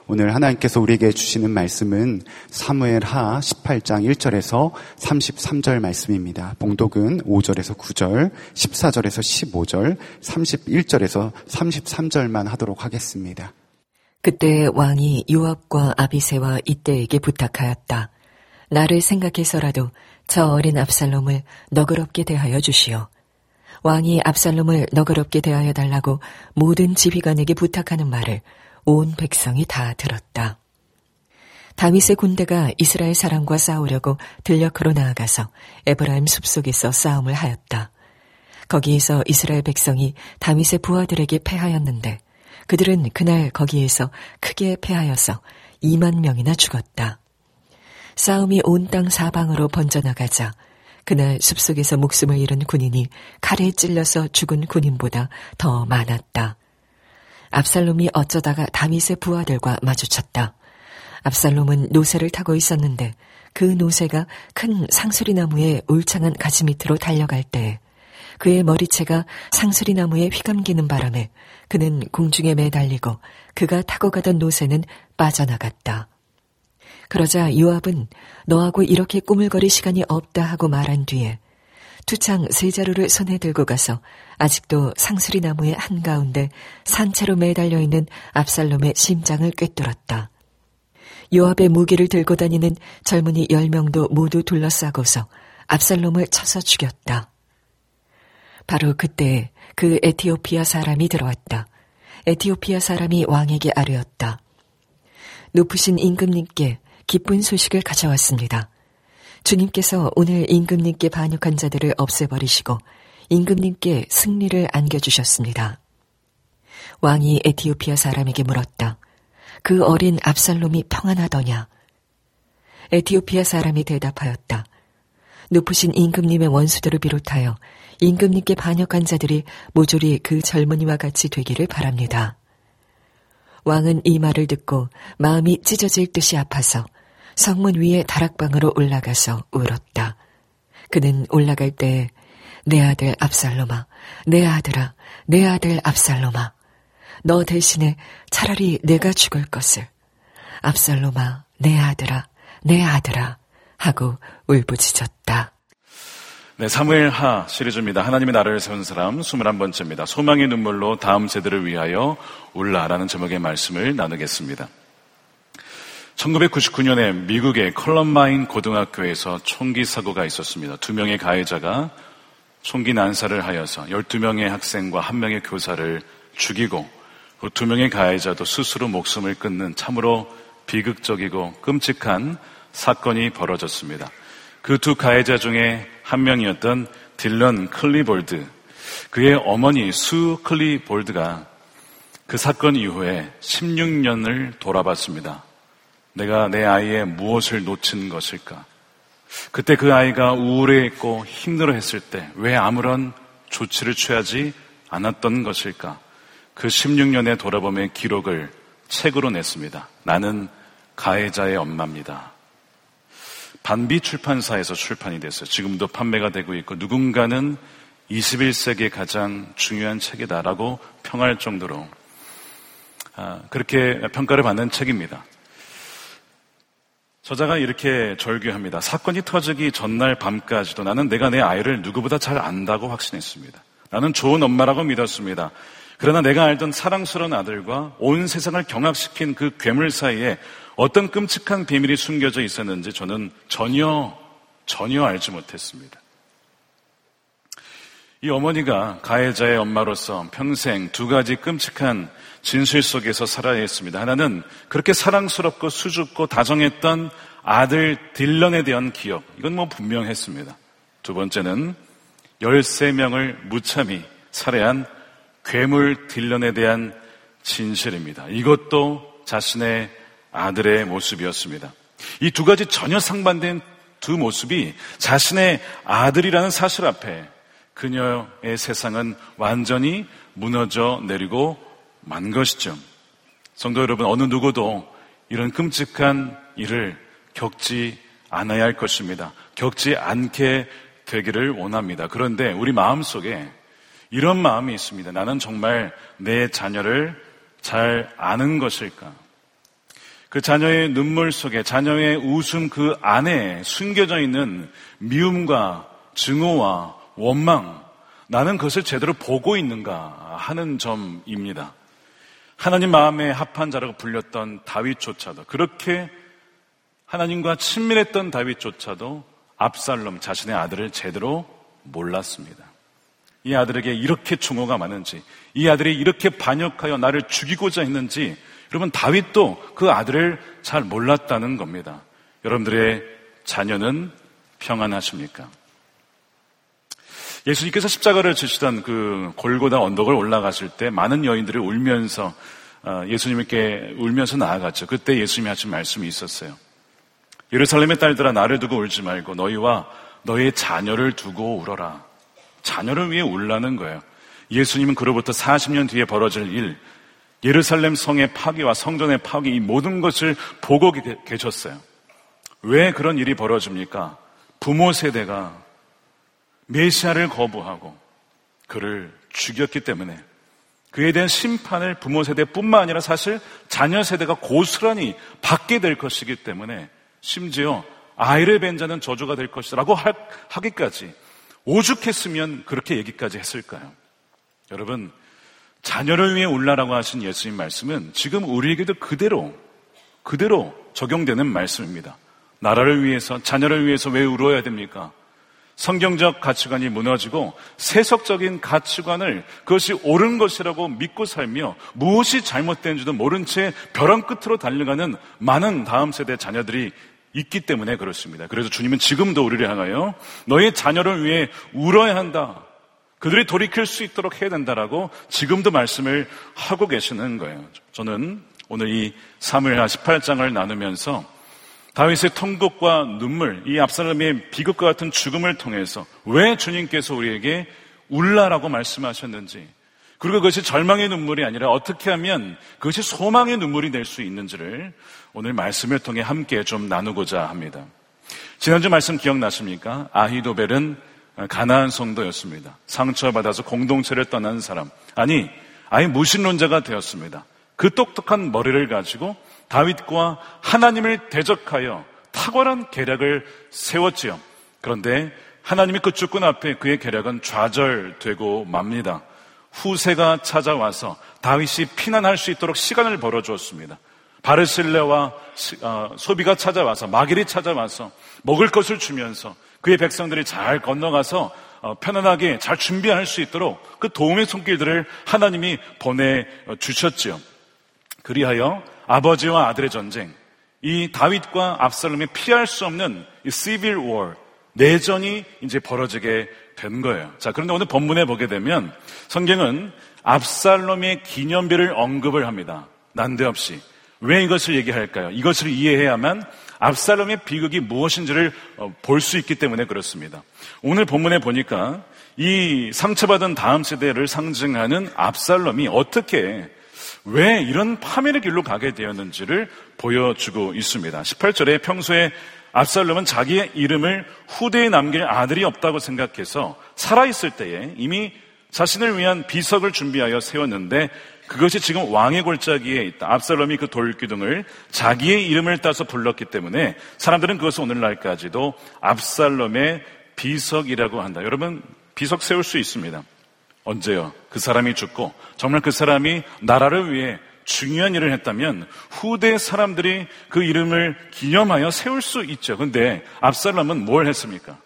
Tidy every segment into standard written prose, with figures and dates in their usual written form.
오늘 하나님께서 우리에게 주시는 말씀은 사무엘하 18장 1절에서 33절 말씀입니다. 봉독은 5절에서 9절, 14절에서 15절, 31절에서 33절만 하도록 하겠습니다. 그때 왕이 요압과 아비새와 이때에게 부탁하였다. 나를 생각해서라도 저 어린 압살롬을 너그럽게 대하여 주시오. 왕이 압살롬을 너그럽게 대하여 달라고 모든 지휘관에게 부탁하는 말을 온 백성이 다 들었다. 다윗의 군대가 이스라엘 사람과 싸우려고 들녘으로 나아가서 에브라임 숲속에서 싸움을 하였다. 거기에서 이스라엘 백성이 다윗의 부하들에게 패하였는데 그들은 그날 거기에서 크게 패하여서 2만 명이나 죽었다. 싸움이 온 땅 사방으로 번져나가자 그날 숲속에서 목숨을 잃은 군인이 칼에 찔려서 죽은 군인보다 더 많았다. 압살롬이 어쩌다가 다윗의 부하들과 마주쳤다. 압살롬은 노새를 타고 있었는데 그 노새가 큰 상수리나무의 울창한 가지 밑으로 달려갈 때 그의 머리채가 상수리나무에 휘감기는 바람에 그는 공중에 매달리고 그가 타고 가던 노새는 빠져나갔다. 그러자 요압은 너하고 이렇게 꾸물거릴 시간이 없다 하고 말한 뒤에 투창 3자루를 손에 들고 가서 아직도 상수리나무의 한가운데 산채로 매달려 있는 압살롬의 심장을 꿰뚫었다. 요압의 무기를 들고 다니는 젊은이 10명도 모두 둘러싸고서 압살롬을 쳐서 죽였다. 바로 그때 그 에티오피아 사람이 들어왔다. 에티오피아 사람이 왕에게 아뢰었다. 높으신 임금님께 기쁜 소식을 가져왔습니다. 주님께서 오늘 임금님께 반역한 자들을 없애버리시고 임금님께 승리를 안겨주셨습니다. 왕이 에티오피아 사람에게 물었다. 그 어린 압살롬이 평안하더냐? 에티오피아 사람이 대답하였다. 높으신 임금님의 원수들을 비롯하여 임금님께 반역한 자들이 모조리 그 젊은이와 같이 되기를 바랍니다. 왕은 이 말을 듣고 마음이 찢어질 듯이 아파서 성문 위에 다락방으로 올라가서 울었다. 그는 올라갈 때 내 아들 압살롬아, 내 아들아, 내 아들 압살롬아, 너 대신에 차라리 내가 죽을 것을, 압살롬아, 내 아들아, 내 아들아 하고 울부짖었다. 네, 사무엘하 시리즈입니다. 하나님의 나라를 세운 사람 21번째입니다. 소망의 눈물로 다음 세대를 위하여 울라라는 제목의 말씀을 나누겠습니다. 1999년에 미국의 컬럼바인 고등학교에서 총기 사고가 있었습니다. 2명의 가해자가 총기 난사를 하여서 12명의 학생과 1명의 교사를 죽이고 그 2명의 가해자도 스스로 목숨을 끊는 참으로 비극적이고 끔찍한 사건이 벌어졌습니다. 그 2 가해자 중에 1명이었던 딜런 클리볼드, 그의 어머니 수 클리볼드가 그 사건 이후에 16년을 돌아봤습니다. 내가 내 아이의 무엇을 놓친 것일까? 그때 그 아이가 우울해했고 힘들어했을 때 왜 아무런 조치를 취하지 않았던 것일까? 그 16년의 돌아봄의 기록을 책으로 냈습니다. 나는 가해자의 엄마입니다. 반비 출판사에서 출판이 됐어요. 지금도 판매가 되고 있고 누군가는 21세기의 가장 중요한 책이다라고 평할 정도로 그렇게 평가를 받는 책입니다. 저자가 이렇게 절규합니다. 사건이 터지기 전날 밤까지도 나는 내가 내 아이를 누구보다 잘 안다고 확신했습니다. 나는 좋은 엄마라고 믿었습니다. 그러나 내가 알던 사랑스러운 아들과 온 세상을 경악시킨 그 괴물 사이에 어떤 끔찍한 비밀이 숨겨져 있었는지 저는 전혀 알지 못했습니다. 이 어머니가 가해자의 엄마로서 평생 2가지 끔찍한 진실 속에서 살아야 했습니다. 하나는 그렇게 사랑스럽고 수줍고 다정했던 아들 딜런에 대한 기억, 이건 분명했습니다. 2번째는 13명을 무참히 살해한 괴물 딜런에 대한 진실입니다. 이것도 자신의 아들의 모습이었습니다. 이 2가지 전혀 상반된 2 모습이 자신의 아들이라는 사실 앞에 그녀의 세상은 완전히 무너져 내리고 만 것이죠. 성도 여러분, 어느 누구도 이런 끔찍한 일을 겪지 않아야 할 것입니다. 겪지 않게 되기를 원합니다. 그런데 우리 마음속에 이런 마음이 있습니다. 나는 정말 내 자녀를 잘 아는 것일까? 그 자녀의 눈물 속에, 자녀의 웃음 그 안에 숨겨져 있는 미움과 증오와 원망, 나는 그것을 제대로 보고 있는가 하는 점입니다. 하나님 마음에 합한 자라고 불렸던 다윗조차도, 그렇게 하나님과 친밀했던 다윗조차도 압살롬 자신의 아들을 제대로 몰랐습니다. 이 아들에게 이렇게 증오가 많은지, 이 아들이 이렇게 반역하여 나를 죽이고자 했는지, 여러분 다윗도 그 아들을 잘 몰랐다는 겁니다. 여러분들의 자녀는 평안하십니까? 예수님께서 십자가를 지시던 그 골고다 언덕을 올라가실 때 많은 여인들이 울면서 예수님께 울면서 나아갔죠. 그때 예수님이 하신 말씀이 있었어요. 예루살렘의 딸들아, 나를 두고 울지 말고 너희와 너희의 자녀를 두고 울어라. 자녀를 위해 울라는 거예요. 예수님은 그로부터 40년 뒤에 벌어질 일, 예루살렘 성의 파괴와 성전의 파괴, 이 모든 것을 보고 계셨어요. 왜 그런 일이 벌어집니까? 부모 세대가 메시아를 거부하고 그를 죽였기 때문에, 그에 대한 심판을 부모 세대뿐만 아니라 사실 자녀 세대가 고스란히 받게 될 것이기 때문에, 심지어 아이를 뵌 자는 저주가 될 것이라고 하기까지, 오죽했으면 그렇게 얘기까지 했을까요? 여러분, 자녀를 위해 울라라고 하신 예수님 말씀은 지금 우리에게도 그대로 적용되는 말씀입니다. 나라를 위해서, 자녀를 위해서 왜 울어야 됩니까? 성경적 가치관이 무너지고 세속적인 가치관을 그것이 옳은 것이라고 믿고 살며 무엇이 잘못된지도 모른 채 벼랑 끝으로 달려가는 많은 다음 세대 자녀들이 있기 때문에 그렇습니다. 그래서 주님은 지금도 우리를 향하여 너의 자녀를 위해 울어야 한다, 그들이 돌이킬 수 있도록 해야 된다라고 지금도 말씀을 하고 계시는 거예요. 저는 오늘 이 사무엘하 18장을 나누면서 다윗의 통곡과 눈물, 이 압살롬의 비극과 같은 죽음을 통해서 왜 주님께서 우리에게 울라라고 말씀하셨는지, 그리고 그것이 절망의 눈물이 아니라 어떻게 하면 그것이 소망의 눈물이 될 수 있는지를 오늘 말씀을 통해 함께 좀 나누고자 합니다. 지난주 말씀 기억나십니까? 아히도벨은 가나안 성도였습니다. 상처받아서 공동체를 떠난 사람, 아예 무신론자가 되었습니다. 그 똑똑한 머리를 가지고 다윗과 하나님을 대적하여 탁월한 계략을 세웠지요. 그런데 하나님의 그 주권 앞에 그의 계략은 좌절되고 맙니다. 후세가 찾아와서 다윗이 피난할 수 있도록 시간을 벌어주었습니다. 바르실레와 소비가 찾아와서, 마길이 찾아와서 먹을 것을 주면서 그의 백성들이 잘 건너가서 편안하게 잘 준비할 수 있도록 그 도움의 손길들을 하나님이 보내주셨지요. 그리하여 아버지와 아들의 전쟁, 이 다윗과 압살롬이 피할 수 없는 이 시빌 워, 내전이 이제 벌어지게 된 거예요. 자, 그런데 오늘 본문에 보게 되면 성경은 압살롬의 기념비를 언급을 합니다. 난데없이. 왜 이것을 얘기할까요? 이것을 이해해야만 압살롬의 비극이 무엇인지를 볼 수 있기 때문에 그렇습니다. 오늘 본문에 보니까 이 상처받은 다음 세대를 상징하는 압살롬이 어떻게, 왜 이런 파멸의 길로 가게 되었는지를 보여주고 있습니다. 18절에 평소에 압살롬은 자기의 이름을 후대에 남길 아들이 없다고 생각해서 살아있을 때에 이미 자신을 위한 비석을 준비하여 세웠는데, 그것이 지금 왕의 골짜기에 있다. 압살롬이 그 돌기둥을 자기의 이름을 따서 불렀기 때문에 사람들은 그것을 오늘날까지도 압살롬의 비석이라고 한다. 여러분, 비석 세울 수 있습니다. 언제요? 그 사람이 죽고 정말 그 사람이 나라를 위해 중요한 일을 했다면 후대 사람들이 그 이름을 기념하여 세울 수 있죠. 그런데 압살롬은 뭘 했습니까?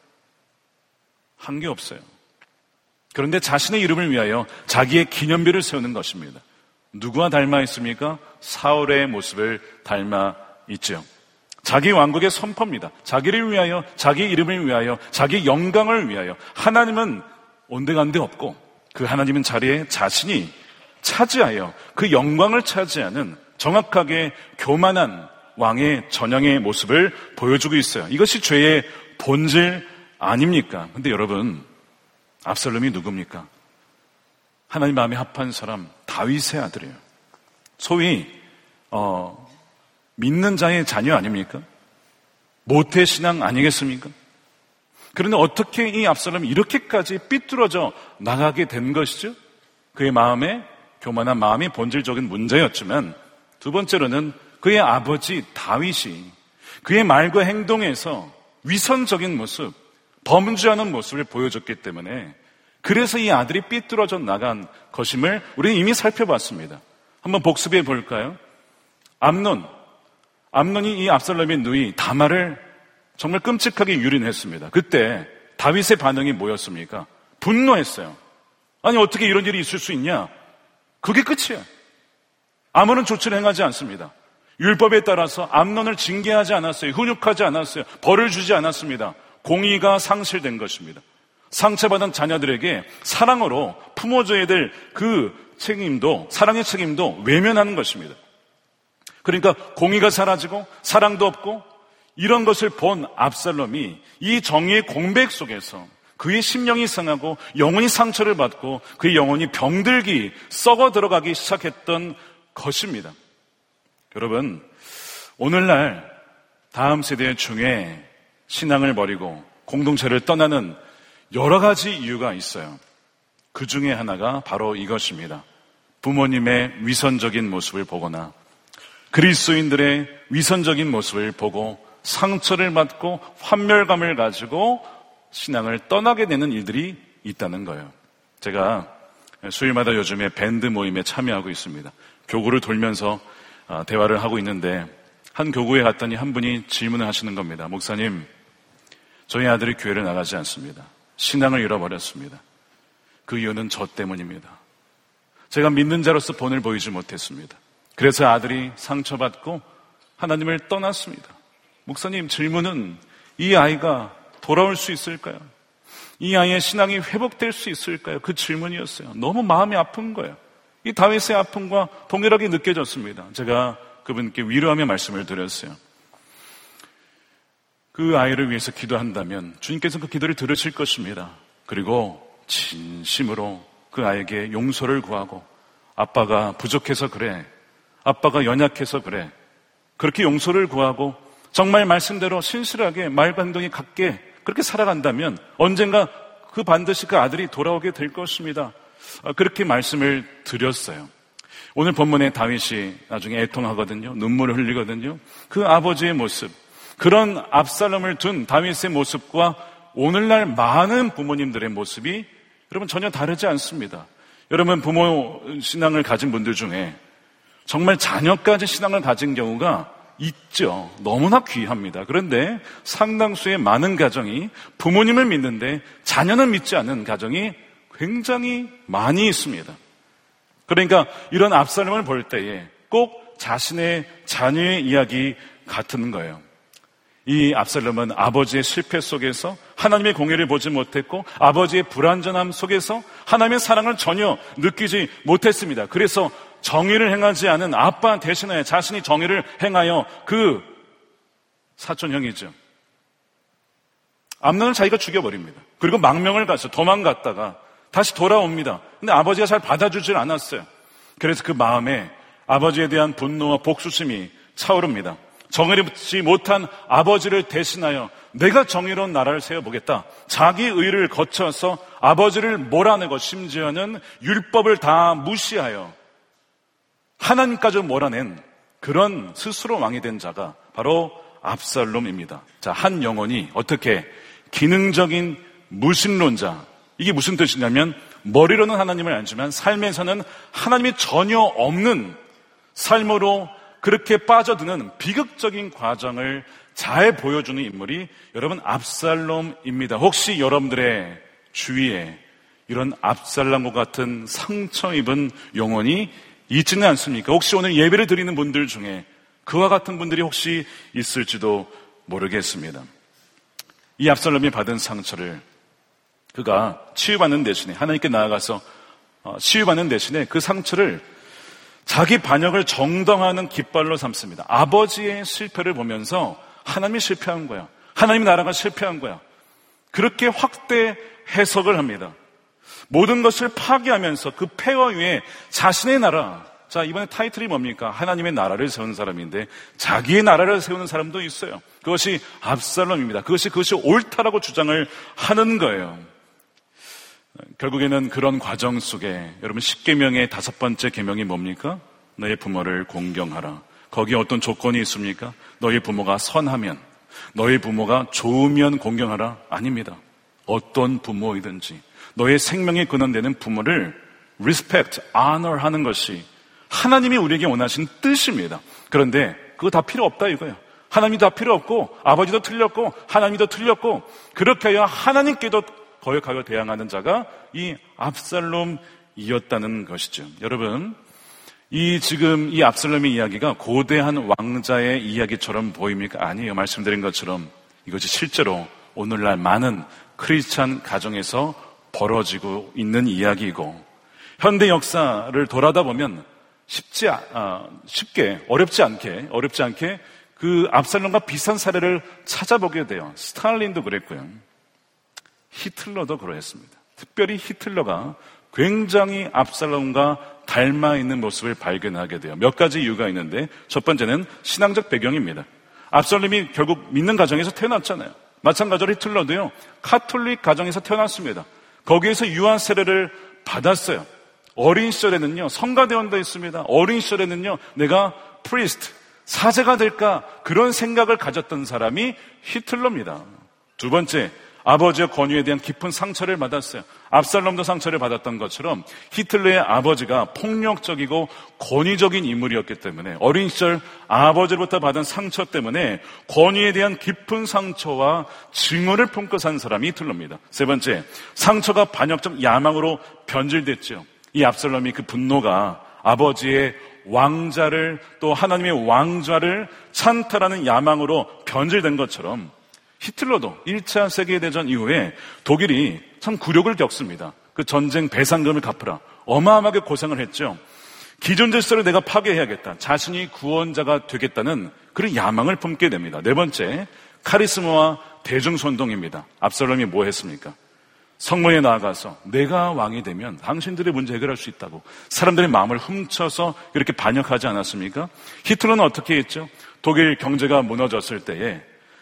한 게 없어요. 그런데 자신의 이름을 위하여 자기의 기념비를 세우는 것입니다. 누구와 닮아 있습니까? 사울의 모습을 닮아 있죠. 자기 왕국의 선포입니다. 자기를 위하여, 자기 이름을 위하여, 자기 영광을 위하여. 하나님은 온데간데 없고 그 하나님은 자리에 자신이 차지하여 그 영광을 차지하는 정확하게 교만한 왕의 전형의 모습을 보여주고 있어요. 이것이 죄의 본질 아닙니까? 근데 여러분, 압살롬이 누굽니까? 하나님 마음에 합한 사람, 다윗의 아들이에요. 소위 믿는 자의 자녀 아닙니까? 모태신앙 아니겠습니까? 그런데 어떻게 이 압살롬이 이렇게까지 삐뚤어져 나가게 된 것이죠? 그의 마음에, 교만한 마음이 본질적인 문제였지만, 두 번째로는 그의 아버지 다윗이 그의 말과 행동에서 위선적인 모습, 범죄하는 모습을 보여줬기 때문에 그래서 이 아들이 삐뚤어져 나간 것임을 우리는 이미 살펴봤습니다. 한번 복습해 볼까요? 암논이 이 압살롬의 누이 다말을 정말 끔찍하게 유린했습니다. 그때 다윗의 반응이 뭐였습니까? 분노했어요. 아니 어떻게 이런 일이 있을 수 있냐? 그게 끝이야. 아무런 조치를 행하지 않습니다. 율법에 따라서 암논을 징계하지 않았어요. 훈육하지 않았어요. 벌을 주지 않았습니다. 공의가 상실된 것입니다. 상처받은 자녀들에게 사랑으로 품어줘야 될 그 책임도, 사랑의 책임도 외면하는 것입니다. 그러니까 공의가 사라지고 사랑도 없고 이런 것을 본 압살롬이 이 정의의 공백 속에서 그의 심령이 상하고 영혼이 상처를 받고 그의 영혼이 병들기, 썩어 들어가기 시작했던 것입니다. 여러분, 오늘날 다음 세대 중에 신앙을 버리고 공동체를 떠나는 여러 가지 이유가 있어요. 그 중에 하나가 바로 이것입니다. 부모님의 위선적인 모습을 보거나 그리스도인들의 위선적인 모습을 보고 상처를 받고 환멸감을 가지고 신앙을 떠나게 되는 일들이 있다는 거예요. 제가 수요일마다 요즘에 밴드 모임에 참여하고 있습니다. 교구를 돌면서 대화를 하고 있는데 한 교구에 갔더니 한 분이 질문을 하시는 겁니다. 목사님, 저희 아들이 교회를 나가지 않습니다. 신앙을 잃어버렸습니다. 그 이유는 저 때문입니다. 제가 믿는 자로서 본을 보이지 못했습니다. 그래서 아들이 상처받고 하나님을 떠났습니다. 목사님, 질문은 이 아이가 돌아올 수 있을까요? 이 아이의 신앙이 회복될 수 있을까요? 그 질문이었어요. 너무 마음이 아픈 거예요. 이 다윗의 아픔과 동일하게 느껴졌습니다. 제가 그분께 위로하며 말씀을 드렸어요. 그 아이를 위해서 기도한다면 주님께서 그 기도를 들으실 것입니다. 그리고 진심으로 그 아이에게 용서를 구하고 아빠가 부족해서 그래, 아빠가 연약해서 그래, 그렇게 용서를 구하고 정말 말씀대로 신실하게 말과 행동이 같게 그렇게 살아간다면 언젠가 그 반드시 그 아들이 돌아오게 될 것입니다. 그렇게 말씀을 드렸어요. 오늘 본문에 다윗이 나중에 애통하거든요. 눈물을 흘리거든요. 그 아버지의 모습, 그런 압살롬을 둔 다윗의 모습과 오늘날 많은 부모님들의 모습이 여러분 전혀 다르지 않습니다. 여러분 부모 신앙을 가진 분들 중에 정말 자녀까지 신앙을 가진 경우가 있죠. 너무나 귀합니다. 그런데 상당수의 많은 가정이 부모님을 믿는데 자녀는 믿지 않는 가정이 굉장히 많이 있습니다. 그러니까 이런 압살롬을 볼 때에 꼭 자신의 자녀의 이야기 같은 거예요. 이 압살롬은 아버지의 실패 속에서 하나님의 공의를 보지 못했고 아버지의 불완전함 속에서 하나님의 사랑을 전혀 느끼지 못했습니다. 그래서 정의를 행하지 않은 아빠 대신에 자신이 정의를 행하여 그 사촌형이죠. 암논을 자기가 죽여버립니다. 그리고 망명을 가서 도망갔다가 다시 돌아옵니다. 근데 아버지가 잘 받아주질 않았어요. 그래서 그 마음에 아버지에 대한 분노와 복수심이 차오릅니다. 정의롭지 못한 아버지를 대신하여 내가 정의로운 나라를 세워보겠다. 자기 의를 거쳐서 아버지를 몰아내고 심지어는 율법을 다 무시하여 하나님까지 몰아낸 그런 스스로 왕이 된 자가 바로 압살롬입니다. 자, 한 영혼이 어떻게 기능적인 무신론자, 이게 무슨 뜻이냐면 머리로는 하나님을 알지만 삶에서는 하나님이 전혀 없는 삶으로 그렇게 빠져드는 비극적인 과정을 잘 보여주는 인물이 여러분 압살롬입니다. 혹시 여러분들의 주위에 이런 압살롬과 같은 상처 입은 영혼이 있지는 않습니까? 혹시 오늘 예배를 드리는 분들 중에 그와 같은 분들이 혹시 있을지도 모르겠습니다. 이 압살롬이 받은 상처를 그가 치유받는 대신에 하나님께 나아가서 치유받는 대신에 그 상처를 자기 반역을 정당화하는 깃발로 삼습니다. 아버지의 실패를 보면서 하나님이 실패한 거야. 하나님의 나라가 실패한 거야. 그렇게 확대 해석을 합니다. 모든 것을 파괴하면서 그 폐허 위에 자신의 나라, 자 이번에 타이틀이 뭡니까? 하나님의 나라를 세우는 사람인데 자기의 나라를 세우는 사람도 있어요. 그것이 압살롬입니다. 그것이 옳다라고 주장을 하는 거예요. 결국에는 그런 과정 속에 여러분 10계명의 5번째 계명이 뭡니까? 너의 부모를 공경하라. 거기에 어떤 조건이 있습니까? 너희 부모가 선하면, 너희 부모가 좋으면 공경하라? 아닙니다. 어떤 부모이든지 너의 생명의 근원되는 부모를 respect, honor 하는 것이 하나님이 우리에게 원하신 뜻입니다. 그런데 그거 다 필요 없다 이거예요. 하나님이 다 필요 없고 아버지도 틀렸고 하나님도 틀렸고 그렇게 해야 하나님께도 거역하여 대항하는 자가 이 압살롬이었다는 것이죠. 여러분, 지금 이 압살롬의 이야기가 고대한 왕자의 이야기처럼 보입니까? 아니에요. 말씀드린 것처럼 이것이 실제로 오늘날 많은 크리스찬 가정에서 벌어지고 있는 이야기이고, 현대 역사를 돌아다 보면 쉽게 어렵지 않게 그 압살롬과 비슷한 사례를 찾아보게 돼요. 스탈린도 그랬고요. 히틀러도 그러했습니다. 특별히 히틀러가 굉장히 압살롬과 닮아 있는 모습을 발견하게 돼요. 몇 가지 이유가 있는데, 첫 번째는 신앙적 배경입니다. 압살롬이 결국 믿는 가정에서 태어났잖아요. 마찬가지로 히틀러도요, 카톨릭 가정에서 태어났습니다. 거기에서 유아 세례를 받았어요. 어린 시절에는요, 성가대원도 있습니다. 어린 시절에는요, 내가 프리스트, 사제가 될까, 그런 생각을 가졌던 사람이 히틀러입니다. 두 번째, 아버지의 권위에 대한 깊은 상처를 받았어요. 압살롬도 상처를 받았던 것처럼 히틀러의 아버지가 폭력적이고 권위적인 인물이었기 때문에 어린 시절 아버지로부터 받은 상처 때문에 권위에 대한 깊은 상처와 증오를 품고 산 사람이 히틀러입니다. 세 번째, 상처가 반역적 야망으로 변질됐죠. 이 압살롬이 그 분노가 아버지의 왕자를, 또 하나님의 왕좌를 찬탈하는 야망으로 변질된 것처럼 히틀러도 1차 세계대전 이후에 독일이 참 굴욕을 겪습니다. 그 전쟁 배상금을 갚으라 어마어마하게 고생을 했죠. 기존 질서를 내가 파괴해야겠다, 자신이 구원자가 되겠다는 그런 야망을 품게 됩니다. 네 번째, 카리스마와 대중선동입니다. 압살롬이 뭐 했습니까? 성문에 나아가서 내가 왕이 되면 당신들의 문제 해결할 수 있다고 사람들의 마음을 훔쳐서 이렇게 반역하지 않았습니까? 히틀러는 어떻게 했죠? 독일 경제가 무너졌을 때에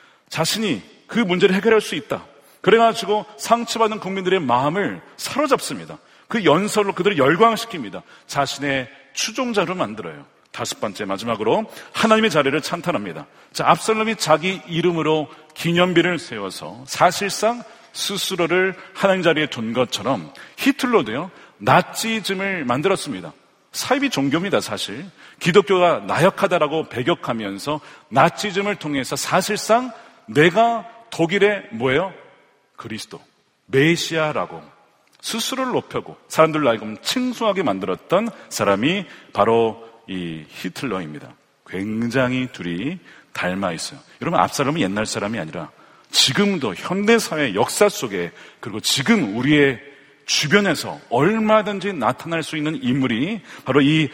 자신이 그 문제를 해결할 수 있다, 그래가지고 상처받은 국민들의 마음을 사로잡습니다. 그 연설로 그들을 열광시킵니다. 자신의 추종자로 만들어요. 다섯 번째, 마지막으로 하나님의 자리를 찬탄합니다. 자, 압살롬이 자기 이름으로 기념비를 세워서 사실상 스스로를 하나님 자리에 둔 것처럼 히틀러도요, 나치즘을 만들었습니다. 사이비 종교입니다. 사실 기독교가 나약하다라고 배격하면서 나치즘을 통해서 사실상 내가 독일의 뭐예요? 그리스도, 메시아라고 스스로를 높여고 사람들로 하여금 칭송하게 만들었던 사람이 바로 이 히틀러입니다. 굉장히 둘이 닮아 있어요. 여러분, 압살롬은 옛날 사람이 아니라 지금도 현대사회 역사 속에, 그리고 지금 우리의 주변에서 얼마든지 나타날 수 있는 인물이 바로 이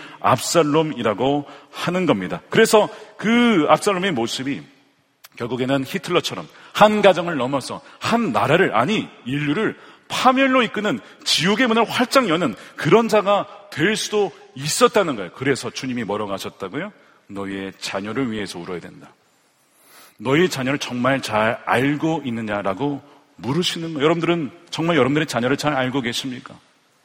압살롬이라고 하는 겁니다. 그래서 그 압살롬의 모습이 결국에는 히틀러처럼 한 가정을 넘어서 한 나라를, 아니 인류를 파멸로 이끄는 지옥의 문을 활짝 여는 그런 자가 될 수도 있었다는 거예요. 그래서 주님이 뭐라고 하셨다고요? 너희의 자녀를 위해서 울어야 된다. 너희 자녀를 정말 잘 알고 있느냐라고 물으시는 거예요. 여러분들은 정말 여러분들의 자녀를 잘 알고 계십니까?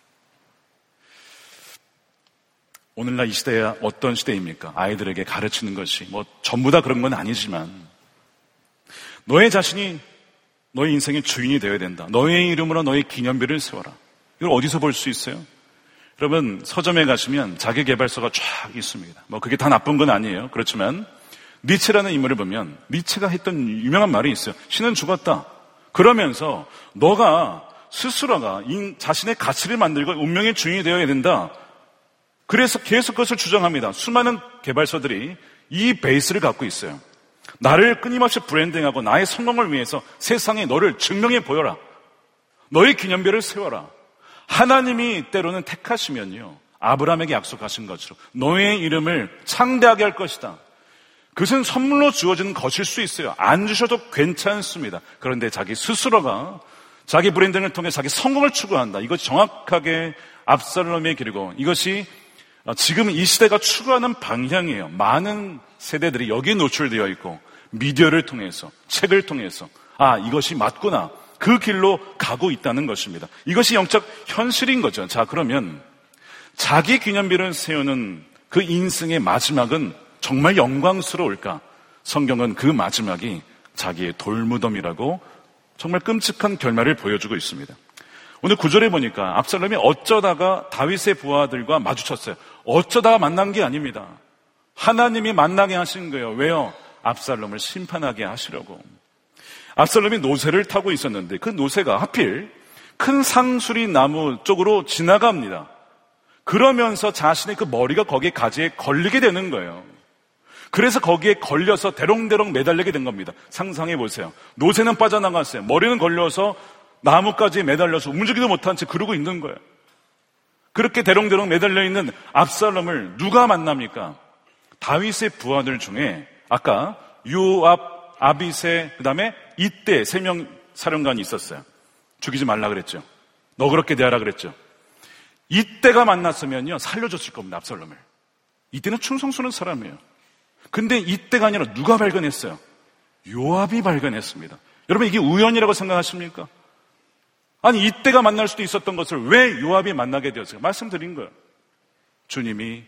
오늘날 이 시대가 어떤 시대입니까? 아이들에게 가르치는 것이 뭐 전부 다 그런 건 아니지만, 너의 자신이 너의 인생의 주인이 되어야 된다. 너의 이름으로 너의 기념비를 세워라. 이걸 어디서 볼 수 있어요? 여러분, 서점에 가시면 자기계발서가 쫙 있습니다. 뭐 그게 다 나쁜 건 아니에요. 그렇지만 니체라는 인물을 보면 니체가 했던 유명한 말이 있어요. 신은 죽었다. 그러면서 너가 스스로가 자신의 가치를 만들고 운명의 주인이 되어야 된다. 그래서 계속 그것을 주장합니다. 수많은 개발서들이 이 베이스를 갖고 있어요. 나를 끊임없이 브랜딩하고 나의 성공을 위해서 세상에 너를 증명해 보여라. 너의 기념비를 세워라. 하나님이 때로는 택하시면요, 아브라함에게 약속하신 것처럼 너의 이름을 창대하게 할 것이다. 그것은 선물로 주어진 것일 수 있어요. 안 주셔도 괜찮습니다. 그런데 자기 스스로가 자기 브랜딩을 통해 자기 성공을 추구한다. 이것이 정확하게 압살롬의 길이고, 이것이 지금 이 시대가 추구하는 방향이에요. 많은 세대들이 여기에 노출되어 있고, 미디어를 통해서, 책을 통해서 이것이 맞구나, 그 길로 가고 있다는 것입니다. 이것이 영적 현실인 거죠. 자, 그러면 자기 기념비를 세우는 그 인생의 마지막은 정말 영광스러울까? 성경은 그 마지막이 자기의 돌무덤이라고 정말 끔찍한 결말을 보여주고 있습니다. 오늘 9절에 보니까 압살롬이 어쩌다가 다윗의 부하들과 마주쳤어요. 어쩌다가 만난 게 아닙니다. 하나님이 만나게 하신 거예요. 왜요? 압살롬을 심판하게 하시려고. 압살롬이 노새를 타고 있었는데 그 노새가 하필 큰 상수리 나무 쪽으로 지나갑니다. 그러면서 자신의 그 머리가 거기에 가지에 걸리게 되는 거예요. 그래서 거기에 걸려서 대롱대롱 매달리게 된 겁니다. 상상해 보세요. 노새는 빠져나갔어요. 머리는 걸려서 나무까지 매달려서 움직이도 못한 채 그러고 있는 거예요. 그렇게 대롱대롱 매달려 있는 압살롬을 누가 만납니까? 다윗의 부하들 중에 아까 요압, 아비새, 그 다음에 이때 3명 사령관이 있었어요. 죽이지 말라 그랬죠. 너그럽게 대하라 그랬죠. 이때가 만났으면요 살려줬을 겁니다. 압살롬을. 이때는 충성스러운 사람이에요. 근데 이때가 아니라 누가 발견했어요? 요압이 발견했습니다. 여러분 이게 우연이라고 생각하십니까? 아니 이때가 만날 수도 있었던 것을 왜 요압이 만나게 되었어요? 말씀드린 거예요. 주님이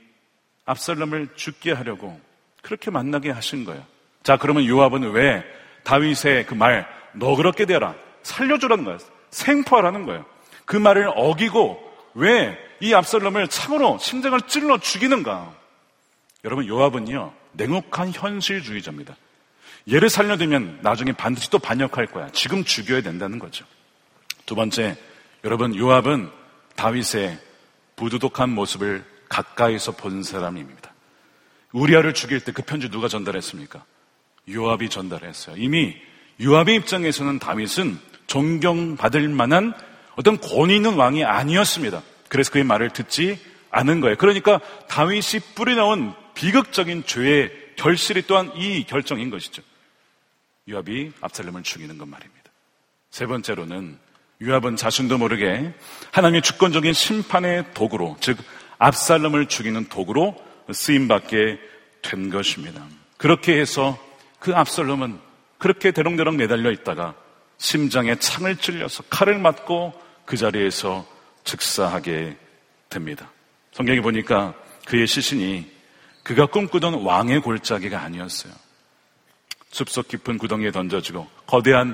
압살롬을 죽게 하려고 그렇게 만나게 하신 거예요. 자, 그러면 요압은 왜 다윗의 그 말 너그럽게 되어라 살려주라는 거예요. 생포하라는 거예요. 그 말을 어기고 왜 이 압살롬을 창으로 심장을 찔러 죽이는가? 여러분 요압은요 냉혹한 현실주의자입니다. 얘를 살려두면 나중에 반드시 또 반역할 거야. 지금 죽여야 된다는 거죠. 두 번째, 여러분 요압은 다윗의 부도덕한 모습을 가까이서 본 사람입니다. 우리아를 죽일 때 그 편지 누가 전달했습니까? 요압이 전달했어요. 이미 요압의 입장에서는 다윗은 존경받을 만한 어떤 권위 있는 왕이 아니었습니다. 그래서 그의 말을 듣지 않은 거예요. 그러니까 다윗이 뿌리놓은 비극적인 죄의 결실이 또한 이 결정인 것이죠. 요압이 압살롬을 죽이는 것 말입니다. 세 번째로는 요압은 자신도 모르게 하나님의 주권적인 심판의 도구로, 즉 압살롬을 죽이는 도구로 쓰임받게 된 것입니다. 그렇게 해서 그 압살롬은 그렇게 대롱대롱 매달려 있다가 심장에 창을 찔려서 칼을 맞고 그 자리에서 즉사하게 됩니다. 성경에 보니까 그의 시신이 그가 꿈꾸던 왕의 골짜기가 아니었어요. 숲속 깊은 구덩이에 던져지고 거대한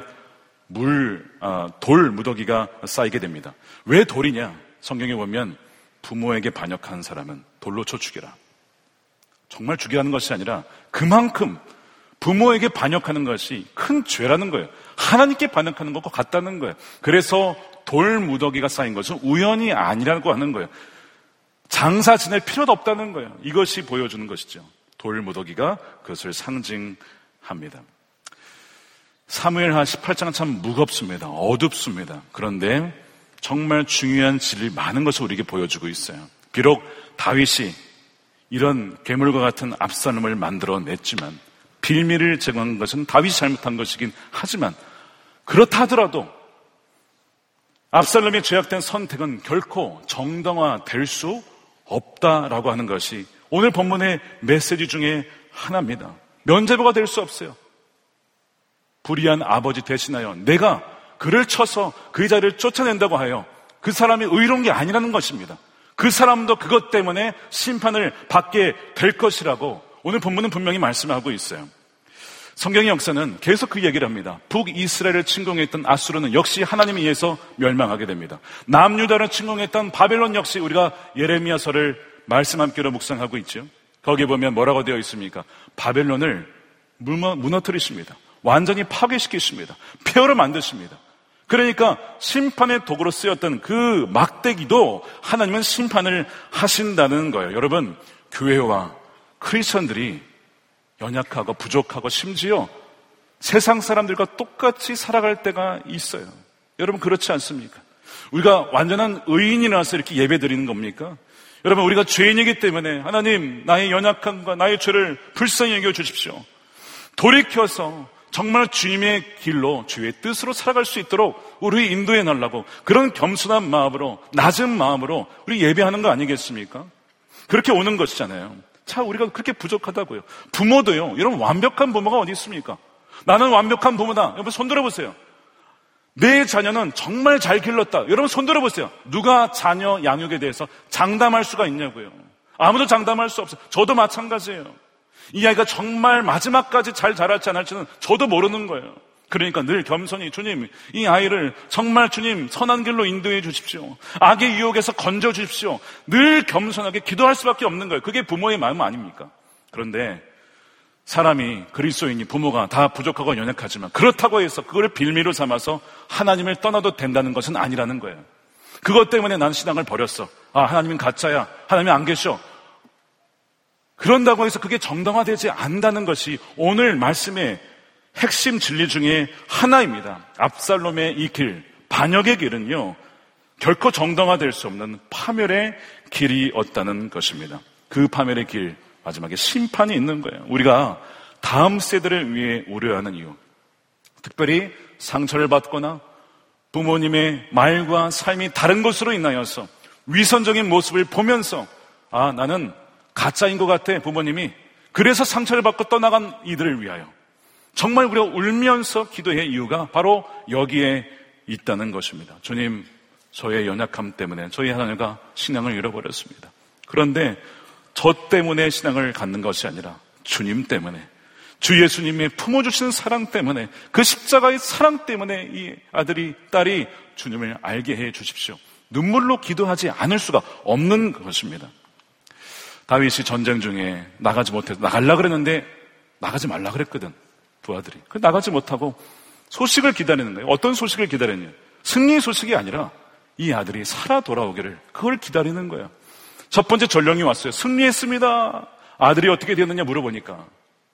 돌 무더기가 쌓이게 됩니다. 왜 돌이냐? 성경에 보면 부모에게 반역한 사람은 돌로 쳐 죽여라. 정말 죽이라는 것이 아니라 그만큼 부모에게 반역하는 것이 큰 죄라는 거예요. 하나님께 반역하는 것과 같다는 거예요. 그래서 돌 무더기가 쌓인 것은 우연이 아니라고 하는 거예요. 장사 지낼 필요도 없다는 거예요. 이것이 보여주는 것이죠. 돌 무더기가 그것을 상징합니다. 사무엘하 18장은 참 무겁습니다. 어둡습니다. 그런데 정말 중요한 진리 많은 것을 우리에게 보여주고 있어요. 비록 다윗이 이런 괴물과 같은 압살롬을 만들어냈지만 빌미를 제공한 것은 다윗이 잘못한 것이긴 하지만 그렇다 하더라도 압살롬의 죄악된 선택은 결코 정당화될 수 없다라고 하는 것이 오늘 본문의 메시지 중에 하나입니다. 면죄부가 될 수 없어요. 불의한 아버지 대신하여 내가 그를 쳐서 그 자리를 쫓아낸다고 하여 그 사람이 의로운 게 아니라는 것입니다. 그 사람도 그것 때문에 심판을 받게 될 것이라고 오늘 본문은 분명히 말씀하고 있어요. 성경의 역사는 계속 그 얘기를 합니다. 북이스라엘을 침공했던 아수르는 역시 하나님에 의해서 멸망하게 됩니다. 남유다를 침공했던 바벨론 역시 우리가 예레미야서를 말씀 함께로 묵상하고 있죠. 거기에 보면 뭐라고 되어 있습니까? 바벨론을 무너뜨리십니다. 완전히 파괴시키십니다. 폐허를 만드십니다. 그러니까 심판의 도구로 쓰였던 그 막대기도 하나님은 심판을 하신다는 거예요. 여러분, 교회와 크리스천들이 연약하고 부족하고 심지어 세상 사람들과 똑같이 살아갈 때가 있어요. 여러분 그렇지 않습니까? 우리가 완전한 의인이라서 이렇게 예배 드리는 겁니까? 여러분 우리가 죄인이기 때문에 하나님 나의 연약함과 나의 죄를 불쌍히 여겨주십시오. 돌이켜서 정말 주님의 길로 주의 뜻으로 살아갈 수 있도록 우리 인도해 달라고 그런 겸손한 마음으로 낮은 마음으로 우리 예배하는 거 아니겠습니까? 그렇게 오는 것이잖아요. 자, 우리가 그렇게 부족하다고요. 부모도요. 여러분 완벽한 부모가 어디 있습니까? 나는 완벽한 부모다. 여러분 손 들어보세요. 내 자녀는 정말 잘 길렀다. 여러분 손 들어보세요. 누가 자녀 양육에 대해서 장담할 수가 있냐고요. 아무도 장담할 수 없어요. 저도 마찬가지예요. 이 아이가 정말 마지막까지 잘 자랄지 안 할지는 저도 모르는 거예요. 그러니까 늘 겸손히 주님, 이 아이를 정말 주님 선한 길로 인도해 주십시오. 악의 유혹에서 건져 주십시오. 늘 겸손하게 기도할 수밖에 없는 거예요. 그게 부모의 마음 아닙니까? 그런데 사람이 그리스도인이 부모가 다 부족하고 연약하지만 그렇다고 해서 그걸 빌미로 삼아서 하나님을 떠나도 된다는 것은 아니라는 거예요. 그것 때문에 나는 신앙을 버렸어. 하나님은 가짜야. 하나님이 안 계셔. 그런다고 해서 그게 정당화되지 않는다는 것이 오늘 말씀의 핵심 진리 중에 하나입니다. 압살롬의 이 길, 반역의 길은요, 결코 정당화될 수 없는 파멸의 길이었다는 것입니다. 그 파멸의 길, 마지막에 심판이 있는 거예요. 우리가 다음 세대를 위해 우려하는 이유, 특별히 상처를 받거나 부모님의 말과 삶이 다른 것으로 인하여서 위선적인 모습을 보면서 나는 가짜인 것 같아, 부모님이. 그래서 상처를 받고 떠나간 이들을 위하여 정말 우리가 울면서 기도할 이유가 바로 여기에 있다는 것입니다. 주님, 저의 연약함 때문에 저희 하나님과 신앙을 잃어버렸습니다. 그런데 저 때문에 신앙을 갖는 것이 아니라 주님 때문에, 주 예수님의 품어주시는 사랑 때문에, 그 십자가의 사랑 때문에 이 아들이, 딸이 주님을 알게 해 주십시오. 눈물로 기도하지 않을 수가 없는 것입니다. 다윗이 전쟁 중에 나가지 못해서 나가려고 그랬는데 나가지 말라 그랬거든, 두 아들이. 그 나가지 못하고 소식을 기다리는 거예요. 어떤 소식을 기다렸냐? 승리 소식이 아니라 이 아들이 살아 돌아오기를, 그걸 기다리는 거예요. 첫 번째 전령이 왔어요. 승리했습니다. 아들이 어떻게 되었느냐 물어보니까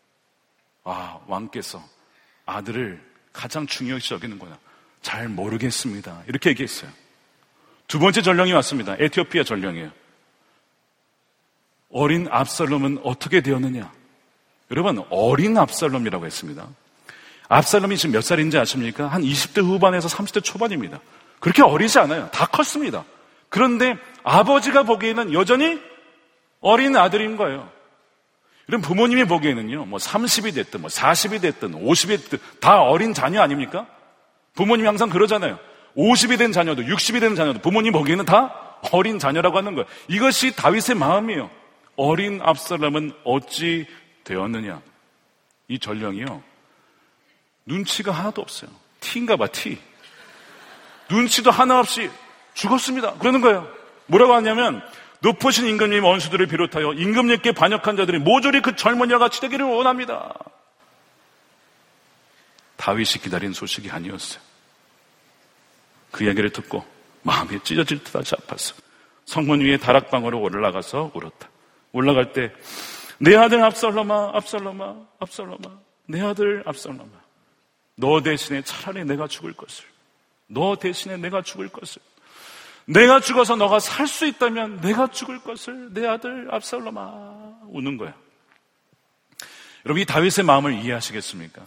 왕께서 아들을 가장 중요시 여기는구나. 잘 모르겠습니다. 이렇게 얘기했어요. 두 번째 전령이 왔습니다. 에티오피아 전령이에요. 어린 압살롬은 어떻게 되었느냐? 여러분, 어린 압살롬이라고 했습니다. 압살롬이 지금 몇 살인지 아십니까? 한 20대 후반에서 30대 초반입니다. 그렇게 어리지 않아요. 다 컸습니다. 그런데 아버지가 보기에는 여전히 어린 아들인 거예요. 이런 부모님이 보기에는요, 30이 됐든 40이 됐든 50이 됐든 다 어린 자녀 아닙니까? 부모님이 항상 그러잖아요. 50이 된 자녀도 60이 된 자녀도 부모님 보기에는 다 어린 자녀라고 하는 거예요. 이것이 다윗의 마음이에요. 어린 압살롬은 어찌 되었느냐? 이 전령이요, 눈치가 하나도 없어요. 티인가 봐, 티. 눈치도 하나 없이 죽었습니다. 그러는 거예요. 뭐라고 하냐면, 높으신 임금님 원수들을 비롯하여 임금님께 반역한 자들이 모조리 그 젊은이와 같이 되기를 원합니다. 다윗이 기다린 소식이 아니었어요. 그 얘기를 듣고 마음이 찢어질 듯하지 아팠어. 성문 위에 다락방으로 올라가서 울었다. 올라갈 때, 내 아들 압살롬아, 압살롬아, 압살롬아, 내 아들 압살롬아, 너 대신에 차라리 내가 죽을 것을, 너 대신에 내가 죽을 것을, 내가 죽어서 너가 살 수 있다면 내가 죽을 것을, 내 아들 압살롬아. 우는 거야. 여러분, 이 다윗의 마음을 이해하시겠습니까?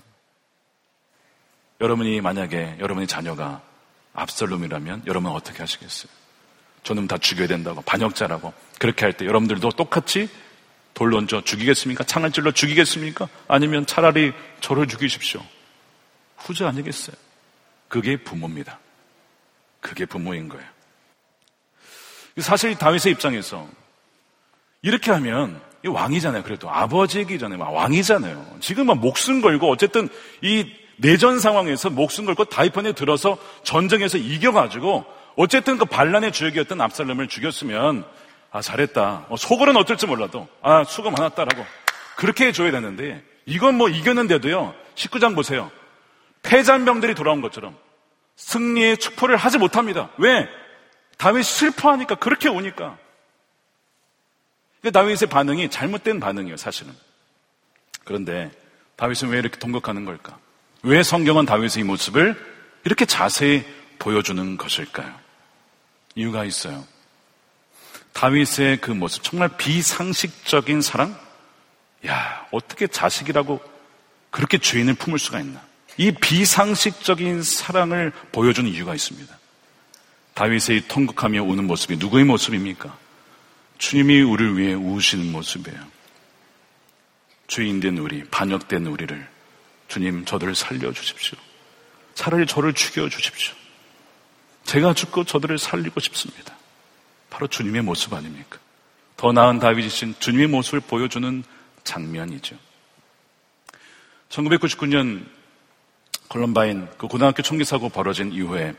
여러분이 만약에 여러분의 자녀가 압살롬이라면 여러분은 어떻게 하시겠어요? 저놈 다 죽여야 된다고, 반역자라고 그렇게 할 때 여러분들도 똑같이 돌 얹어 죽이겠습니까? 창을 찔러 죽이겠습니까? 아니면 차라리 저를 죽이십시오. 후자 아니겠어요? 그게 부모입니다. 그게 부모인 거예요. 사실 다윗의 입장에서 이렇게 하면, 이 왕이잖아요. 그래도 아버지이기전에 왕이잖아요. 지금 목숨 걸고 어쨌든 이 내전 상황에서 목숨 걸고 다윗 편에 들어서 전쟁에서 이겨가지고 어쨌든 그 반란의 주역이었던 압살롬을 죽였으면 잘했다. 속으로는 어떨지 몰라도 수고 많았다라고 그렇게 해줘야 되는데, 이건 이겼는데도요, 19장 보세요. 패잔병들이 돌아온 것처럼 승리의 축포를 하지 못합니다. 왜? 다윗이 슬퍼하니까, 그렇게 우니까. 다윗의 반응이 잘못된 반응이에요, 사실은. 그런데 다윗은 왜 이렇게 통곡하는 걸까? 왜 성경은 다윗의 이 모습을 이렇게 자세히 보여주는 것일까요? 이유가 있어요. 다윗의 그 모습, 정말 비상식적인 사랑? 어떻게 자식이라고 그렇게 죄인을 품을 수가 있나? 이 비상식적인 사랑을 보여주는 이유가 있습니다. 다윗의 통곡하며 우는 모습이 누구의 모습입니까? 주님이 우리를 위해 우시는 모습이에요. 죄인된 우리, 반역된 우리를, 주님 저들을 살려주십시오. 차라리 저를 죽여주십시오. 제가 죽고 저들을 살리고 싶습니다. 바로 주님의 모습 아닙니까? 더 나은 다윗이신 주님의 모습을 보여주는 장면이죠. 1999년 콜럼바인 그 고등학교 총기 사고 벌어진 이후에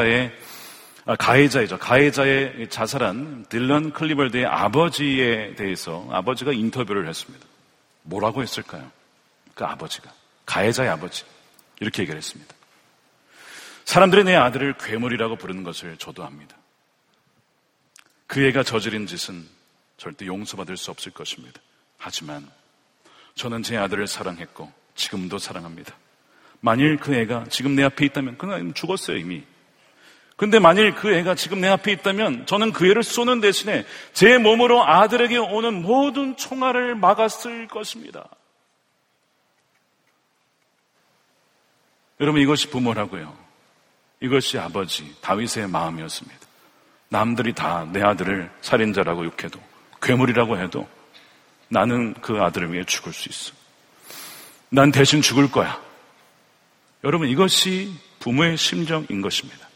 가해자의 자살한 딜런 클리벌드의 아버지에 대해서 아버지가 인터뷰를 했습니다. 뭐라고 했을까요? 그 아버지가, 가해자의 아버지, 이렇게 얘기를 했습니다. 사람들이 내 아들을 괴물이라고 부르는 것을 저도 압니다. 그 애가 저지른 짓은 절대 용서받을 수 없을 것입니다. 하지만 저는 제 아들을 사랑했고 지금도 사랑합니다. 만일 그 애가 지금 내 앞에 있다면 그는 죽었어요, 이미. 근데 만일 그 애가 지금 내 앞에 있다면 저는 그 애를 쏘는 대신에 제 몸으로 아들에게 오는 모든 총알을 막았을 것입니다. 여러분, 이것이 부모라고요. 이것이 아버지 다윗의 마음이었습니다. 남들이 다 내 아들을 살인자라고 욕해도, 괴물이라고 해도 나는 그 아들을 위해 죽을 수 있어. 난 대신 죽을 거야. 여러분, 이것이 부모의 심정인 것입니다.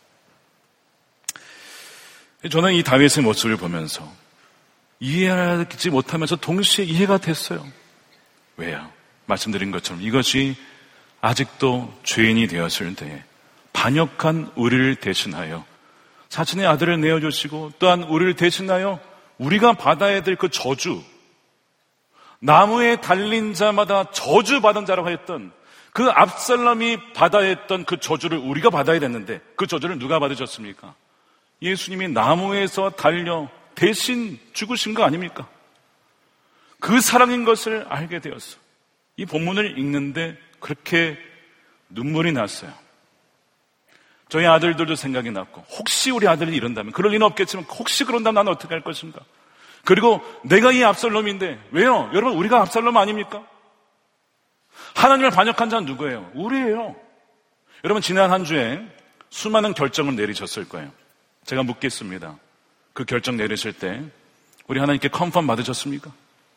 저는 이 다윗의 모습을 보면서 이해하지 못하면서 동시에 이해가 됐어요. 왜요? 말씀드린 것처럼 이것이 아직도 죄인이 되었을 때에 반역한 우리를 대신하여 자신의 아들을 내어주시고 또한 우리를 대신하여 우리가 받아야 될 그 저주, 나무에 달린 자마다 저주받은 자라고 했던 그 압살롬이 받아야 했던 그 저주를 우리가 받아야 됐는데 그 저주를 누가 받으셨습니까? 예수님이 나무에서 달려 대신 죽으신 거 아닙니까? 그 사랑인 것을 알게 되었어. 이 본문을 읽는데 그렇게 눈물이 났어요. 저희 아들들도 생각이 났고, 혹시 우리 아들이 이런다면, 그럴 리는 없겠지만 혹시 그런다면 나는 어떻게 할 것인가? 그리고 내가 이 압살롬인데, 왜요? 여러분, 우리가 압살롬 아닙니까? 하나님을 반역한 자는 누구예요? 우리예요. 여러분, 지난 한 주에 수많은 결정을 내리셨을 거예요. 제가 묻겠습니다. 그 결정 내리실 때 우리 하나님께 컨펌 받으셨습니까?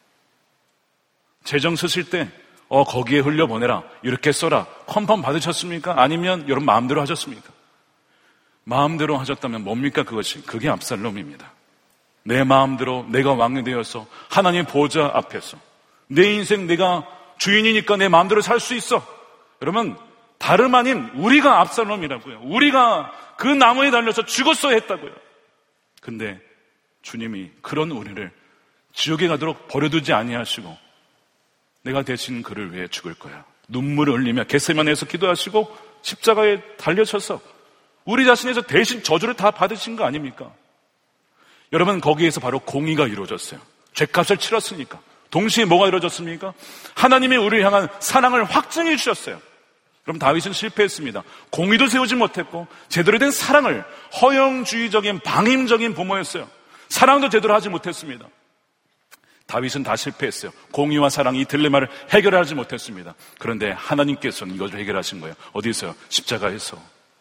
재정 쓰실 때 거기에 흘려보내라, 이렇게 써라, 컨펌 받으셨습니까? 아니면 여러분 마음대로 하셨습니까? 마음대로 하셨다면 뭡니까 그것이? 그게 압살롬입니다. 내 마음대로 내가 왕이 되어서 하나님 보좌 앞에서 내 인생 내가 주인이니까 내 마음대로 살 수 있어. 여러분, 다름 아닌 우리가 압살롬이라고요. 우리가 그 나무에 달려서 죽었어야 했다고요. 근데 주님이 그런 우리를 지옥에 가도록 버려두지 아니하시고 내가 대신 그를 위해 죽을 거야, 눈물을 흘리며 겟세마네에서 기도하시고 십자가에 달려셔서 우리 자신에서 대신 저주를 다 받으신 거 아닙니까? 여러분, 거기에서 바로 공의가 이루어졌어요. 죄값을 치렀으니까. 동시에 뭐가 이루어졌습니까? 하나님이 우리를 향한 사랑을 확증해 주셨어요. 그럼 다윗은 실패했습니다. 공의도 세우지 못했고 제대로 된 사랑을, 허영주의적인 방임적인 부모였어요. 사랑도 제대로 하지 못했습니다. 다윗은 다 실패했어요. 공의와 사랑, 이 딜레마를 해결하지 못했습니다. 그런데 하나님께서는 이것을 해결하신 거예요. 어디서요? 십자가에서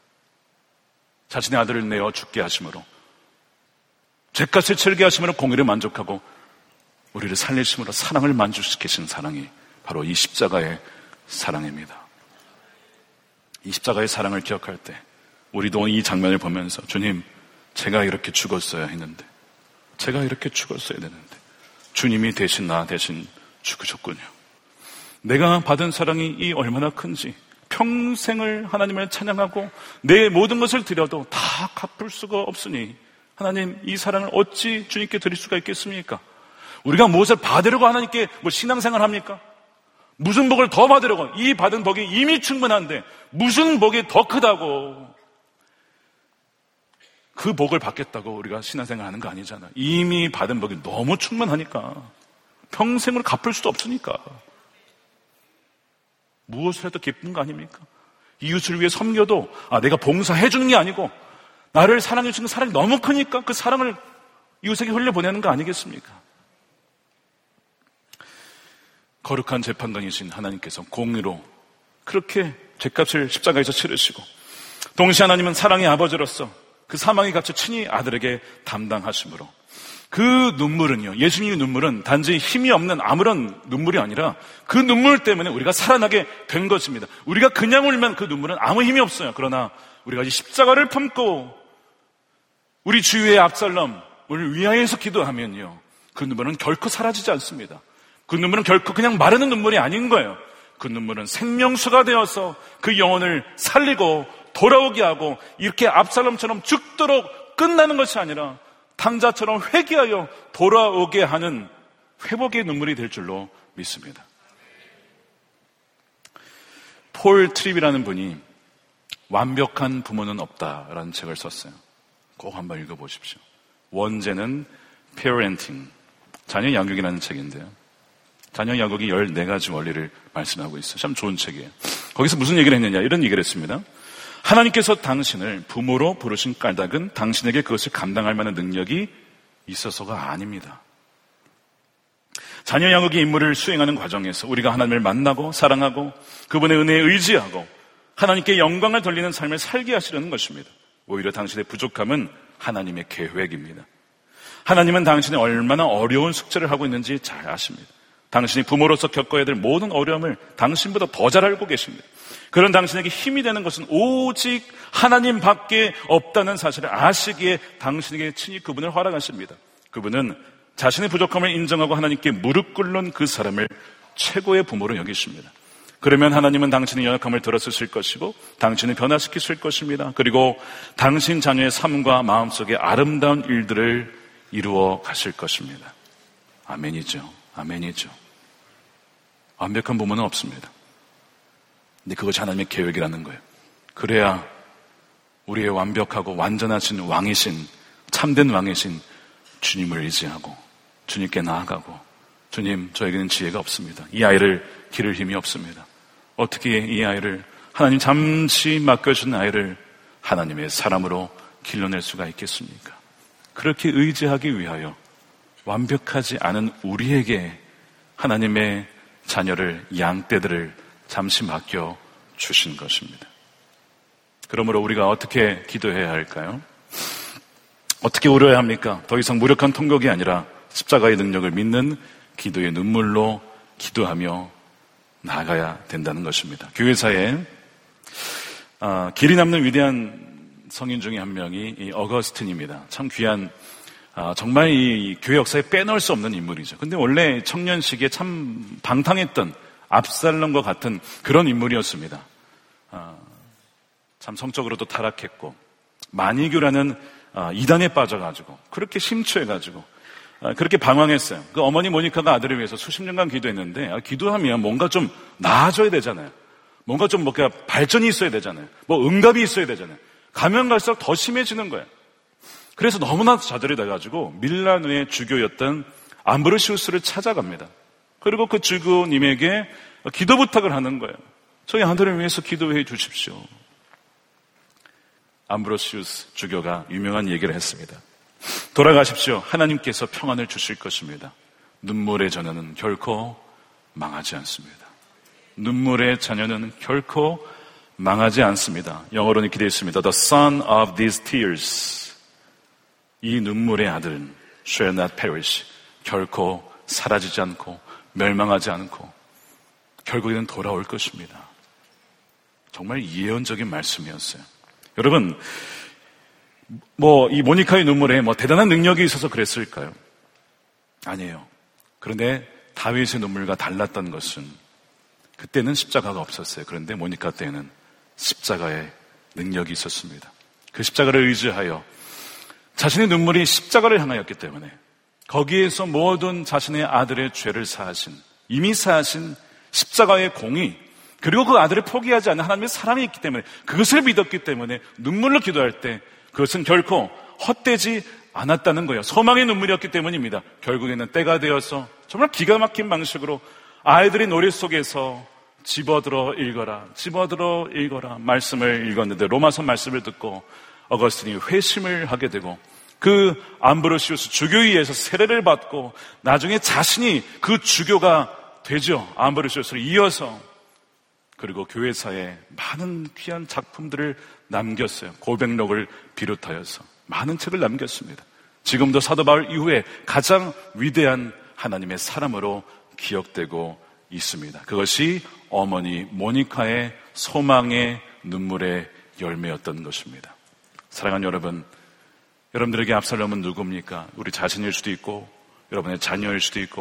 자신의 아들을 내어 죽게 하심으로, 죄값을 치르게 하심으로 공의를 만족하고 우리를 살리심으로 사랑을 만족시키신 사랑이 바로 이 십자가의 사랑입니다. 이 십자가의 사랑을 기억할 때 우리도 이 장면을 보면서 주님, 제가 이렇게 죽었어야 했는데, 제가 이렇게 죽었어야 되는데 주님이 대신 나 대신 죽으셨군요. 내가 받은 사랑이 이 얼마나 큰지, 평생을 하나님을 찬양하고 내 모든 것을 드려도 다 갚을 수가 없으니 하나님, 이 사랑을 어찌 주님께 드릴 수가 있겠습니까? 우리가 무엇을 받으려고 하나님께 신앙생활 합니까? 무슨 복을 더 받으려고? 이 받은 복이 이미 충분한데 무슨 복이 더 크다고 그 복을 받겠다고 우리가 신앙생활 하는 거 아니잖아. 이미 받은 복이 너무 충분하니까, 평생을 갚을 수도 없으니까 무엇을 해도 기쁜 거 아닙니까? 이웃을 위해 섬겨도 내가 봉사해 주는 게 아니고 나를 사랑해 주는 사랑이 너무 크니까 그 사랑을 이웃에게 흘려보내는 거 아니겠습니까? 거룩한 재판관이신 하나님께서 공의로 그렇게 죄값을 십자가에서 치르시고, 동시에 하나님은 사랑의 아버지로서 그 사망의 값을 친히 아들에게 담당하심으로, 그 눈물은요, 예수님의 눈물은 단지 힘이 없는 아무런 눈물이 아니라 그 눈물 때문에 우리가 살아나게 된 것입니다. 우리가 그냥 울면 그 눈물은 아무 힘이 없어요. 그러나 우리가 이 십자가를 품고 우리 주위의 압살롬을 위하여서 기도하면요, 그 눈물은 결코 사라지지 않습니다. 그 눈물은 결코 그냥 마르는 눈물이 아닌 거예요. 그 눈물은 생명수가 되어서 그 영혼을 살리고 돌아오게 하고 이렇게 압살롬처럼 죽도록 끝나는 것이 아니라 탕자처럼 회개하여 돌아오게 하는 회복의 눈물이 될 줄로 믿습니다. 폴 트립이라는 분이 완벽한 부모는 없다라는 책을 썼어요. 꼭 한번 읽어보십시오. 원제는 Parenting, 자녀 양육이라는 책인데요. 자녀 양육이 14가지 원리를 말씀하고 있어요. 참 좋은 책이에요. 거기서 무슨 얘기를 했느냐, 이런 얘기를 했습니다. 하나님께서 당신을 부모로 부르신 까닭은 당신에게 그것을 감당할 만한 능력이 있어서가 아닙니다. 자녀 양육의 임무를 수행하는 과정에서 우리가 하나님을 만나고 사랑하고 그분의 은혜에 의지하고 하나님께 영광을 돌리는 삶을 살게 하시려는 것입니다. 오히려 당신의 부족함은 하나님의 계획입니다. 하나님은 당신이 얼마나 어려운 숙제를 하고 있는지 잘 아십니다. 당신이 부모로서 겪어야 될 모든 어려움을 당신보다 더 잘 알고 계십니다. 그런 당신에게 힘이 되는 것은 오직 하나님밖에 없다는 사실을 아시기에 당신에게 친히 그분을 허락하십니다. 그분은 자신의 부족함을 인정하고 하나님께 무릎 꿇는 그 사람을 최고의 부모로 여기십니다. 그러면 하나님은 당신의 연약함을 들어쓰실 것이고 당신을 변화시키실 것입니다. 그리고 당신 자녀의 삶과 마음속에 아름다운 일들을 이루어 가실 것입니다. 아멘이죠. 아멘이죠. 완벽한 부모는 없습니다. 근데 그것이 하나님의 계획이라는 거예요. 그래야 우리의 완벽하고 완전하신 왕이신, 참된 왕이신 주님을 의지하고 주님께 나아가고, 주님, 저에게는 지혜가 없습니다. 이 아이를 기를 힘이 없습니다. 어떻게 이 아이를, 하나님 잠시 맡겨준 아이를 하나님의 사람으로 길러낼 수가 있겠습니까? 그렇게 의지하기 위하여 완벽하지 않은 우리에게 하나님의 자녀를, 양떼들을 잠시 맡겨 주신 것입니다. 그러므로 우리가 어떻게 기도해야 할까요? 어떻게 울어야 합니까? 더 이상 무력한 통곡이 아니라 십자가의 능력을 믿는 기도의 눈물로 기도하며 나아가야 된다는 것입니다. 교회사에 길이 남는 위대한 성인 중에 한 명이 이 어거스틴입니다. 참 귀한, 정말 이 교회 역사에 빼놓을 수 없는 인물이죠. 근데 원래 청년 시기에 참 방탕했던 압살롬과 같은 그런 인물이었습니다. 참 성적으로도 타락했고 만이교라는 이단에 빠져가지고 그렇게 심취해가지고 그렇게 방황했어요. 그 어머니 모니카가 아들을 위해서 수십 년간 기도했는데 기도하면 뭔가 좀 나아져야 되잖아요. 뭔가 좀 뭔가 발전이 있어야 되잖아요. 뭐 응답이 있어야 되잖아요. 가면 갈수록 더 심해지는 거예요. 그래서 너무나 좌절이 돼가지고 밀라노의 주교였던 암브로시우스를 찾아갑니다. 그리고 그 주교님에게 기도 부탁을 하는 거예요. 저희 아들을 위해서 기도해 주십시오. 암브로시우스 주교가 유명한 얘기를 했습니다. 돌아가십시오. 하나님께서 평안을 주실 것입니다. 눈물의 자녀는 결코 망하지 않습니다. 눈물의 자녀는 결코 망하지 않습니다. 영어로는 이렇게 되어 있습니다. The son of these tears. 이 눈물의 아들은 shall not perish. 결코 사라지지 않고 멸망하지 않고 결국에는 돌아올 것입니다. 정말 예언적인 말씀이었어요. 여러분, 이 모니카의 눈물에 대단한 능력이 있어서 그랬을까요? 아니에요. 그런데 다윗의 눈물과 달랐던 것은 그때는 십자가가 없었어요. 그런데 모니카 때에는 십자가의 능력이 있었습니다. 그 십자가를 의지하여 자신의 눈물이 십자가를 향하였기 때문에 거기에서 모든 자신의 아들의 죄를 사하신, 이미 사하신 십자가의 공의, 그리고 그 아들을 포기하지 않는 하나님의 사랑이 있기 때문에 그것을 믿었기 때문에 눈물로 기도할 때 그것은 결코 헛되지 않았다는 거예요. 소망의 눈물이었기 때문입니다. 결국에는 때가 되어서 정말 기가 막힌 방식으로 아이들의 노래 속에서 집어들어 읽어라, 집어들어 읽어라 말씀을 읽었는데 로마서 말씀을 듣고 어거스틴이 회심을 하게 되고 그 암브로시우스 주교에 의해서 세례를 받고 나중에 자신이 그 주교가 되죠. 암브로시우스를 이어서. 그리고 교회사에 많은 귀한 작품들을 남겼어요. 고백록을 비롯하여서 많은 책을 남겼습니다. 지금도 사도 바울 이후에 가장 위대한 하나님의 사람으로 기억되고 있습니다. 그것이 어머니 모니카의 소망의 눈물의 열매였던 것입니다. 사랑하는 여러분, 여러분들에게 압살롬은 누굽니까? 우리 자신일 수도 있고 여러분의 자녀일 수도 있고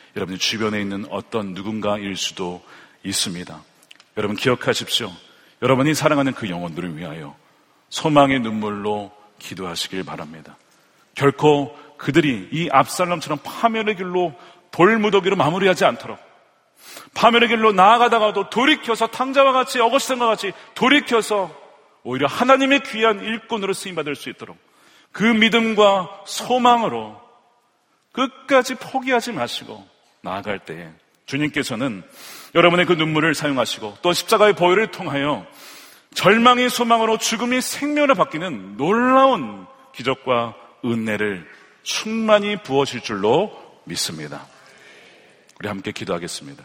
여러분의 주변에 있는 어떤 누군가일 수도 있습니다. 여러분 기억하십시오. 여러분이 사랑하는 그 영혼들을 위하여 소망의 눈물로 기도하시길 바랍니다. 결코 그들이 이 압살롬처럼 파멸의 길로 돌무더기로 마무리하지 않도록, 파멸의 길로 나아가다가도 돌이켜서 탕자와 같이, 어거스틴과 같이 돌이켜서 오히려 하나님의 귀한 일꾼으로 쓰임받을 수 있도록 그 믿음과 소망으로 끝까지 포기하지 마시고 나아갈 때에 주님께서는 여러분의 그 눈물을 사용하시고 또 십자가의 보혈을 통하여 절망이 소망으로, 죽음이 생명으로 바뀌는 놀라운 기적과 은혜를 충만히 부어질 줄로 믿습니다. 우리 함께 기도하겠습니다.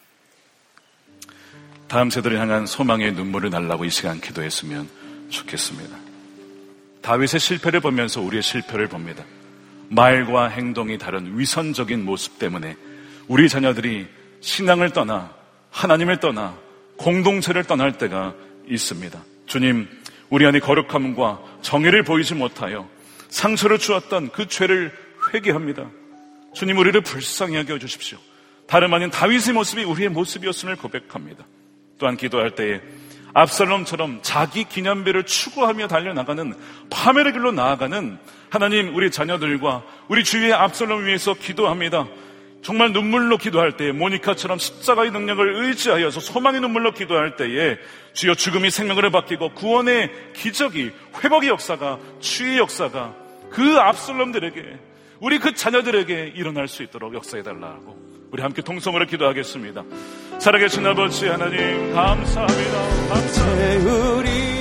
다음 세대를 향한 소망의 눈물을 달라고 이 시간 기도했으면 좋겠습니다. 다윗의 실패를 보면서 우리의 실패를 봅니다. 말과 행동이 다른 위선적인 모습 때문에 우리 자녀들이 신앙을 떠나, 하나님을 떠나, 공동체를 떠날 때가 있습니다. 주님, 우리 안에 거룩함과 정의를 보이지 못하여 상처를 주었던 그 죄를 회개합니다. 주님, 우리를 불쌍히 여겨 주십시오. 다름 아닌 다윗의 모습이 우리의 모습이었음을 고백합니다. 또한 기도할 때에 압살롬처럼 자기 기념비를 추구하며 달려나가는 파멸의 길로 나아가는 하나님, 우리 자녀들과 우리 주위의 압살롬을 위해서 기도합니다. 정말 눈물로 기도할 때에 모니카처럼 십자가의 능력을 의지하여서 소망의 눈물로 기도할 때에 주여 죽음이 생명으로 바뀌고 구원의 기적이, 회복의 역사가, 치유의 역사가 그 압살롬들에게, 우리 그 자녀들에게 일어날 수 있도록 역사해달라고 우리 함께 통성으로 기도하겠습니다. 살아계신 아버지 하나님, 감사합니다. 감사합니다.